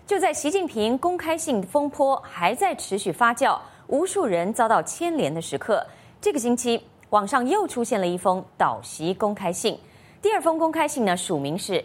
就在习近平公开信风波还在持续发酵，无数人遭到牵连的时刻，这个星期网上又出现了一封倒习公开信。第二封公开信呢，署名是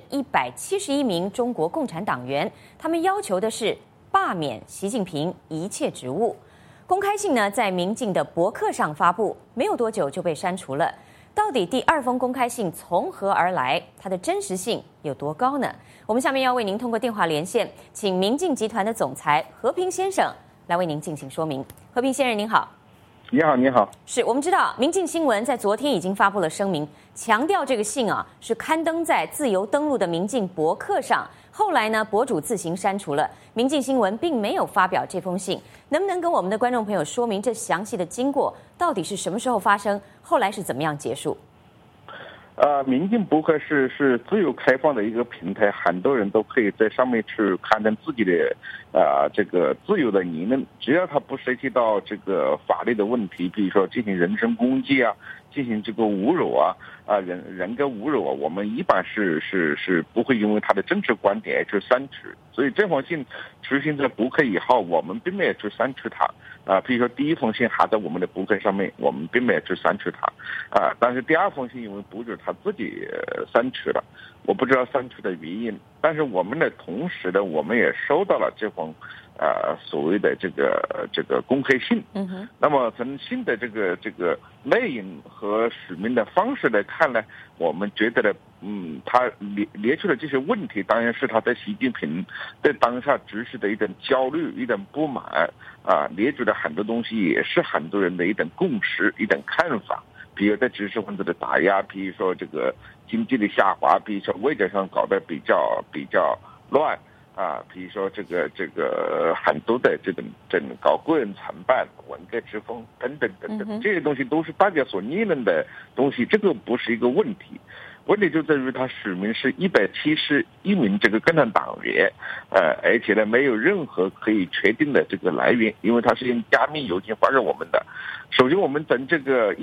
171名中国共产党员，他们要求的是罢免习近平一切职务。公开信呢，在民进的博客上发布，没有多久就被删除了。到底第二封公开信从何而来？它的真实性有多高呢？我们下面要为您通过电话连线，请民进集团的总裁和平先生来为您进行说明。和平先生您好。 你好，你好。 是我们知道，民进新闻在昨天已经发布了声明，强调这个信是刊登在自由登录的民进博客上。后来呢，博主自行删除了，民进新闻并没有发表这封信。能不能跟我们的观众朋友说明这详细的经过，到底是什么时候发生，后来是怎么样结束？ 民进博客是自由开放的一个平台，很多人都可以在上面去刊登自己的这个自由的言论，只要它不涉及到这个法律的问题，比如说进行人身攻击啊，进行这个侮辱啊，人格侮辱啊，我们一般是不会因为他的政治观点去删除。所以这封信出现在博客以后，我们并没有去删除它。比如说第一封信还在我们的博客上面，我们并没有去删除它。但是第二封信因为博主他自己删除了，我不知道删除的原因。但是我们的同时呢，我们也收到了这封所谓的这个公开信。那么从信的这个内容和署名的方式来看呢，我们觉得呢，他列出的这些问题，当然是他对习近平对当下局势的一种焦虑、一种不满列出的很多东西，也是很多人的一种共识、一种看法。比如对知识分子的打压，比如说这个经济的下滑，比如说外交上搞得比较乱比如说这个很多的这种搞个人承办、文革之风等等，这些东西都是大家所议论的东西，这个不是一个问题。问题就在于他署名是171名这个共产党员，而且呢没有任何可以确定的这个来源，因为他是用加密邮件发给我们的。首先我们从这个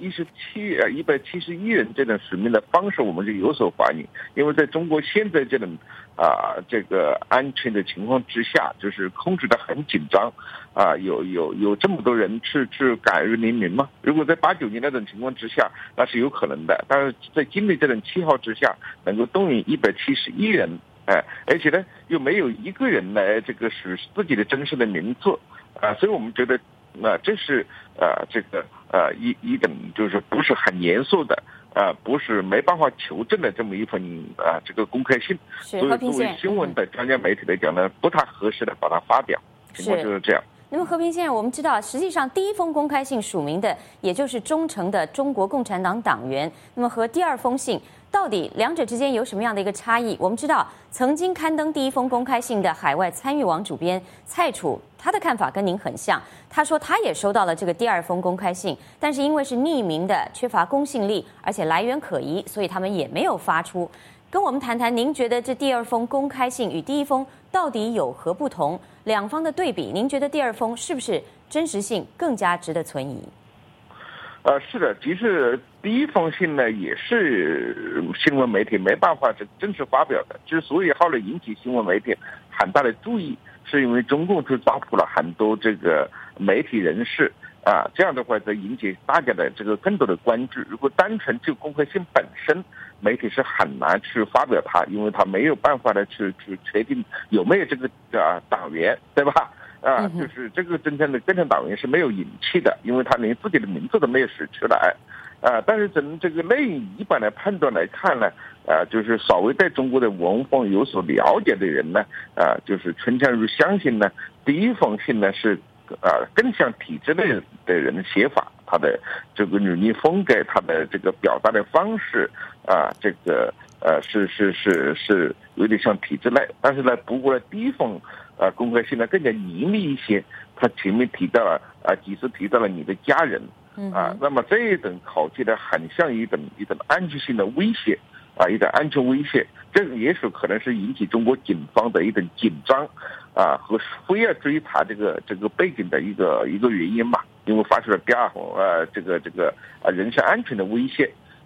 171人这种署名的方式，我们就有所怀疑，因为在中国现在这种这个安全的情况之下，就是控制得很紧张有这么多人去敢于黎明吗？如果在89年那种情况之下，那是有可能的，但是在今天这种气候之下，能够动员171人，而且呢又没有一个人来这个使自己的真实的名字所以我们觉得这是这个一种就是不是很严肃的不是没办法求证的这么一份这个公开信，所以作为新闻的专家媒体来讲呢，不太合适的把它发表，情况就是这样。 那么和平先生，我们知道实际上第一封公开信署名的也就是忠诚的中国共产党党员，那么和第二封信到底两者之间有什么样的一个差异？我们知道曾经刊登第一封公开信的海外参与网主编蔡楚，他的看法跟您很像，他说他也收到了这个第二封公开信，但是因为是匿名的，缺乏公信力，而且来源可疑，所以他们也没有发出。跟我们谈谈，您觉得这第二封公开信与第一封到底有何不同？两方的对比，您觉得第二封是不是真实性更加值得存疑？ 是的，其实第一封信呢，也是新闻媒体没办法正式发表的。之所以后来引起新闻媒体很大的注意，是因为中共去抓捕了很多这个媒体人士这样的话再引起大家的这个更多的关注。如果单纯就公开信本身，媒体是很难去发表它，因为它没有办法的去确定有没有这个党员，对吧？就是这个真正的共产党员是没有隐气的，因为他连自己的名字都没有写出来。但是从这个内容一般的判断来看呢，就是稍微对中国的文风有所了解的人呢，就是倾向于相信呢，第一封信呢是更像体制内的人写法，他的这个语言风格，他的这个表达的方式这个是有点像体制内。但是呢，不过呢，第一封公开信呢更加严厉一些，他前面提到了几次提到了你的家人那么这一种考据呢，很像一种安全性的威胁一种安全威胁，这个也许可能是引起中国警方的一种紧张和非要追查这个背景的一个原因吧，因为发出了第二封这个人身安全的威胁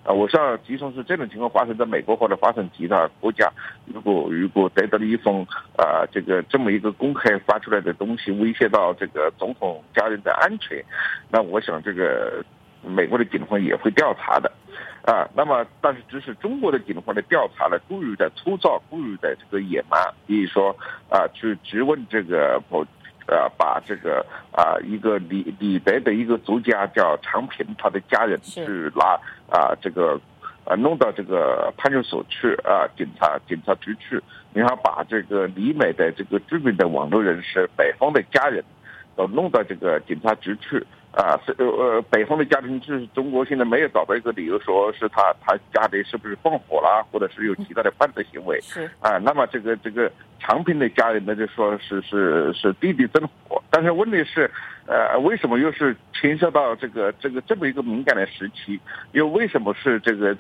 我想，即使是这种情况发生在美国或者发生其他国家，如果得到了一封这么一个公开发出来的东西，威胁到这个总统家人的安全，那我想这个美国的警方也会调查的。那么但是只是中国的警方的调查呢，过于的粗糙，过于的这个野蛮，比如说去质问这个把这个一个李白的一个作家叫常平，他的家人去拿弄到这个派出所去警察局去，然后把这个李美的这个知名的网络人士北方的家人都弄到这个警察局去。北方的家庭是中国现在没有找到一个理由说是他家里是不是放火了，或者是有其他的犯罪行为。那么这个常平的家人呢就说是弟弟纵火，但是问题是为什么又是牵涉到这么一个敏感的时期，又为什么是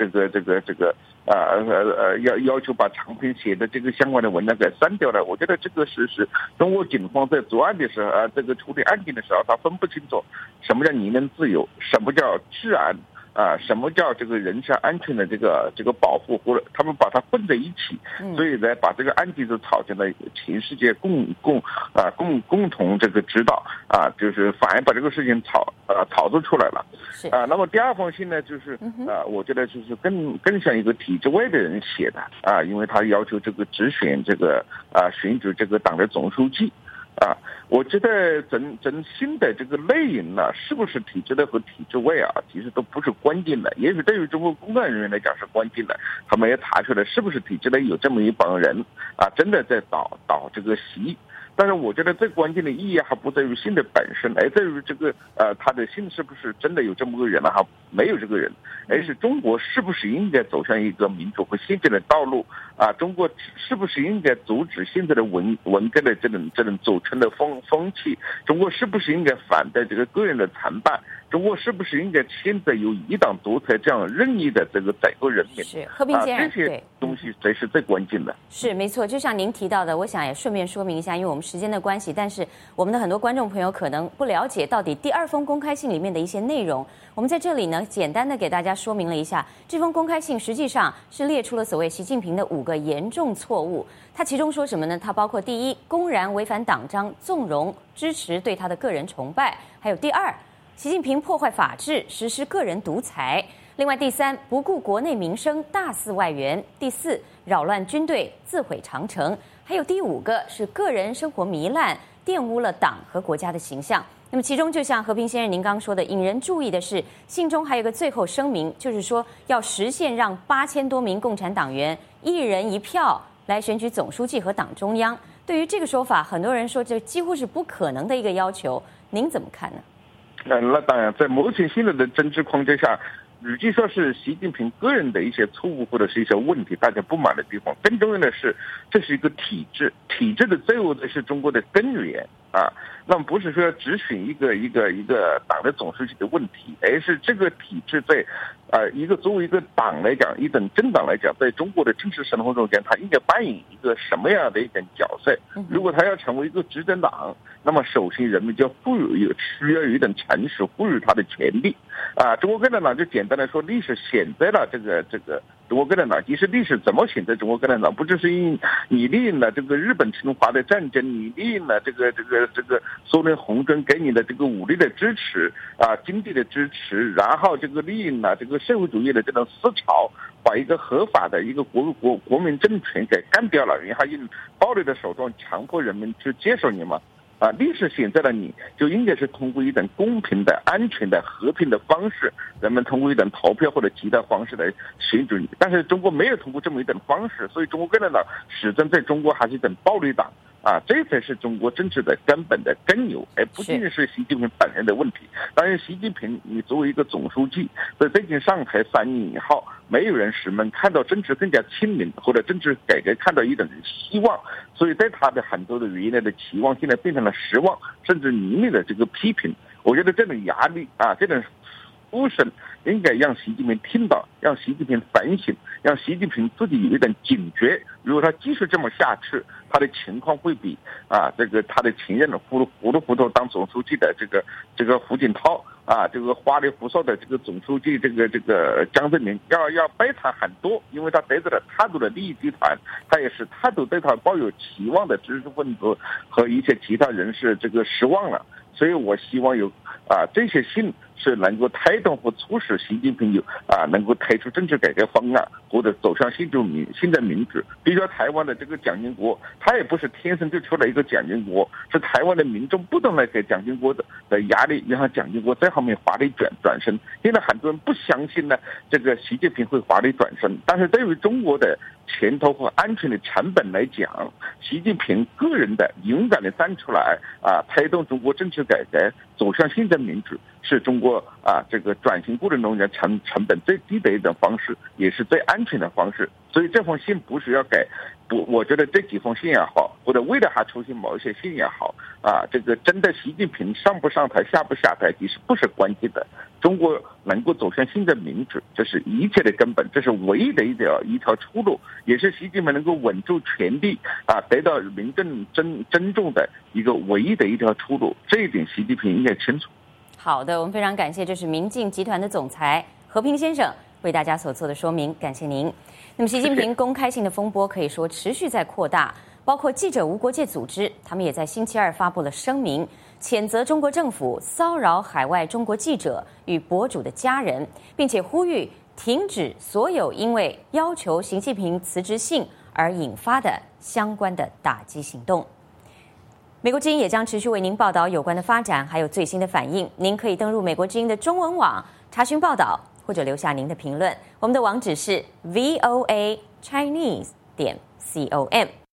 要求把常平写的这个相关的文章给删掉了？我觉得这个是中国警方在作案的时候这个处理案件的时候，他分不清楚什么叫言论自由，什么叫治安什么叫这个人身安全的这个保护，或者他们把它混在一起，所以呢，把这个案件就炒成了全世界共同这个指导就是反而把这个事情炒作出来了。那么第二封信呢，就是我觉得就是更像一个体制外的人写的因为他要求这个直选这个选举这个党的总书记。我觉得真心的这个内容呢，是不是体制内和体制外其实都不是关键的。也许对于中国公安人员来讲是关键的，他们也查出来是不是体制内有这么一帮人真的在导这个习。但是我觉得最关键的意义还不在于信的本身，而在于这个他的信是不是真的有这么个人还没有这个人，而是中国是不是应该走向一个民主和宪政的道路中国是不是应该阻止现在的文革的这种走成的风气，中国是不是应该反对这个个人的残办，中国是不是应该现在有一党独裁这样任意的这个宰割人民？ 是和平先生， 这些东西才是最关键的。 是没错，就像您提到的，我想也顺便说明一下，因为我们时间的关系，但是我们的很多观众朋友可能不了解到底第二封公开信里面的一些内容。我们在这里呢，简单的给大家说明了一下，这封公开信实际上是列出了所谓习近平的5个严重错误。它其中说什么呢？它包括第一，公然违反党章，纵容支持对他的个人崇拜；还有第二，习近平破坏法治，实施个人独裁；另外第三，不顾国内民生，大肆外援；第四，扰乱军队，自毁长城；还有第5个是个人生活糜烂，玷污了党和国家的形象。那么其中就像和平先生您刚说的，引人注意的是，信中还有一个最后声明，就是说要实现让8000多名共产党员1人1票来选举总书记和党中央。对于这个说法，很多人说这几乎是不可能的一个要求，您怎么看呢？ 那当然，在目前现在的政治框架下，与其说是习近平个人的一些错误或者是一些问题，大家不满的地方，更重要的是，这是一个体制的罪恶是中国的根源那么不是说只选一个党的总书记的问题，而是这个体制在作为一个党来讲，一种政党来讲，在中国的政治生活中间，它应该扮演一个什么样的一种角色？如果它要成为一个执政党，那么首先人们就需要有一种诚实，赋予它的权利中国共产党就简单的说，历史选择了这个中国共产党。其实历史怎么选择中国共产党，不就是因你利用了这个日本侵华的战争，你利用了这个苏联红军给你的这个武力的支持经济的支持，然后这个利用了这个社会主义的这种思潮，把一个合法的一个国民政权给干掉了，然后用暴力的手段强迫人们去接受你嘛。历史选择了你，就应该是通过一种公平的、安全的、和平的方式，人们通过一种投票或者其他方式来选举你。但是中国没有通过这么一种方式，所以中国共产党始终在中国还是一种暴力党这才是中国政治的根本的根由，而不仅仅是习近平本人的问题。当然，习近平你作为一个总书记，在北京上台3年以后，没有人使们看到政治更加清明，或者政治改革看到一种希望，所以对他的很多的原来的期望，现在变成了失望，甚至明面的这个批评。我觉得这种压力这种呼声应该让习近平听到，让习近平反省，让习近平自己有一点警觉。如果他继续这么下去，他的情况会比他的前任糊里糊涂当总书记的这个胡锦涛这个花里胡哨的这个总书记这个江泽民要悲惨很多，因为他得罪了太多的利益集团，他也是太多对他抱有期望的知识分子和一些其他人士这个失望了。所以我希望有这些信是能够推动和促使习近平能够推出政治改革方案，或者走向新的民主。比如说台湾的这个蒋经国，他也不是天生就出来一个蒋经国，是台湾的民众不断来给蒋经国的压力，让蒋经国在后面华丽转身。现在很多人不相信呢，这个习近平会华丽转身，但是对于中国的前途和安全的成本来讲，习近平个人的勇敢的站出来推动中国政治改革，走向新的民主，是中国这个转型过程中的成本最低的一种方式，也是最安全的方式。所以这封信不是要给，我觉得这几封信也好，或者未来还出现某一些信也好这个真的习近平上不上台下不下台其实不是关键的，中国能够走向新的民主，这是一切的根本，这是唯一的一条出路，也是习近平能够稳住权力得到民众尊重的一个唯一的一条出路，这一点习近平应该清楚。 好的，我们非常感谢，这是明镜集团的总裁和平先生为大家所做的说明，感谢您。那么，习近平公开信的风波可以说持续在扩大，包括记者无国界组织，他们也在星期二发布了声明，谴责中国政府骚扰海外中国记者与博主的家人，并且呼吁停止所有因为要求习近平辞职信而引发的相关的打击行动。美国之音也将持续为您报道有关的发展，还有最新的反应。您可以登入美国之音的中文网查询报道，或者留下您的评论。我们的网址是 voachinese.com。